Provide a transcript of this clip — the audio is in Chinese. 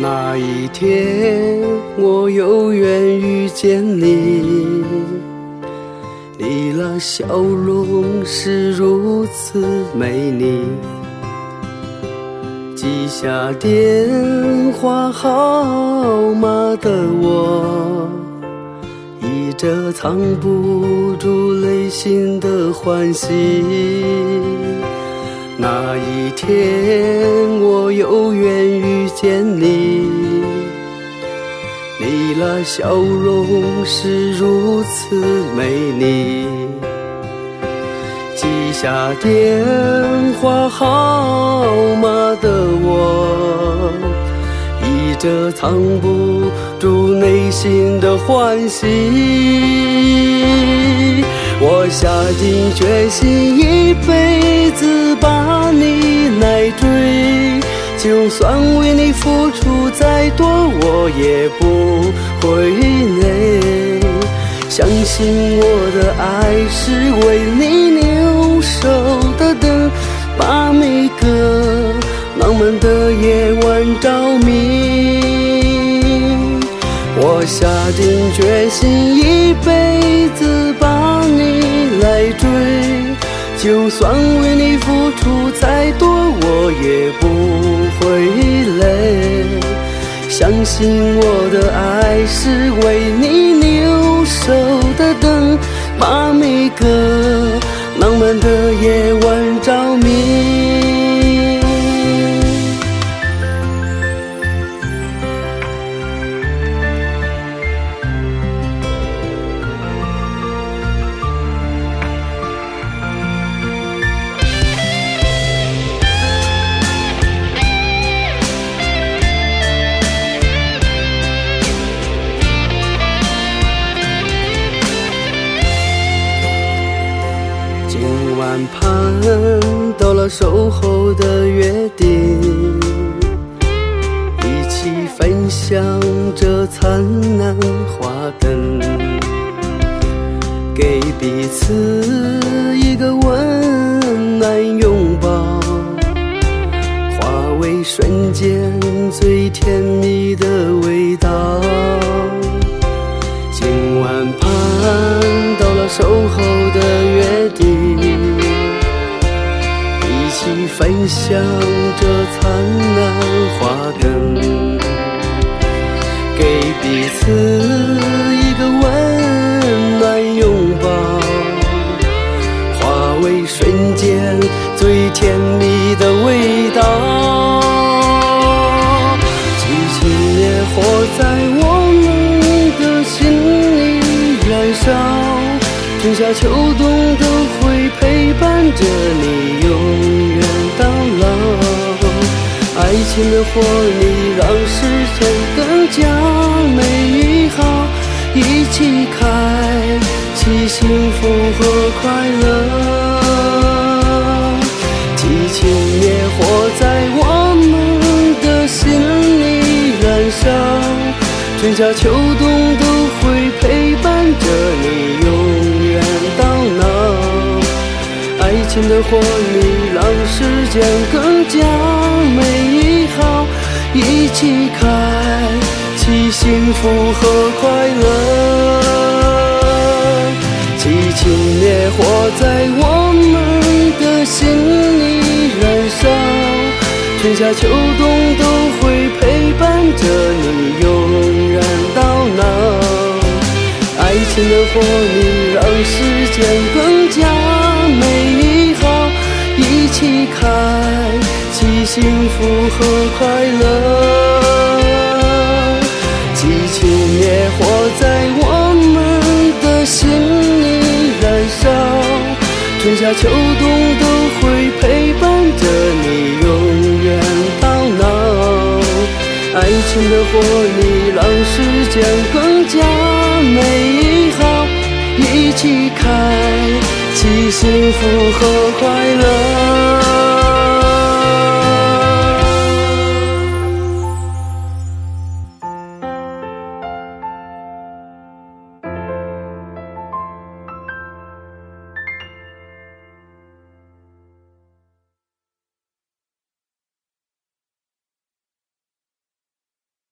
那一天我有缘遇见你，你那笑容是如此美丽，记下电话号码的我，一直藏不住内心的欢喜。那一天我有缘遇见你，你那笑容是如此美丽，记下电话号码的我，一直藏不住内心的欢喜。我下定决心一辈子把你来追，就算为你付出再多我也不会累，相信我的爱是为你留守的灯，把每个浪漫的夜晚照明。我下定决心一辈子把你来追，就算为你付出再多我也不会累，相信我的爱是为你留守的灯，把每个浪漫的夜晚照明。今晚盼到了守候的约定，一起分享这灿烂花灯，给彼此一个温暖拥抱，化为瞬间最甜蜜的味道。今晚盼到了守候的约定，一起分享这灿烂花灯，给彼此一个温暖拥抱，化为瞬间最甜蜜的味道。激情烈火在我们的心里燃烧，春夏秋冬都会陪伴着你永远到老。爱情的火力让世界更加美好，一起开启幸福和快乐。激情烈火在我们的心里燃烧，春夏秋冬都会陪伴着你永远到老。爱情的活力让世间更加美好，一起开启幸福和快乐。激情烈火在我们的心里燃烧，春夏秋冬都会陪伴着你永远到老。爱情的活力让世间更加美好，一起开启幸福和快乐。激情烈火在我们的心里燃烧，春夏秋冬都会陪伴着你永远到老。爱情的活力让世间更加美好，一起开启幸福和快乐。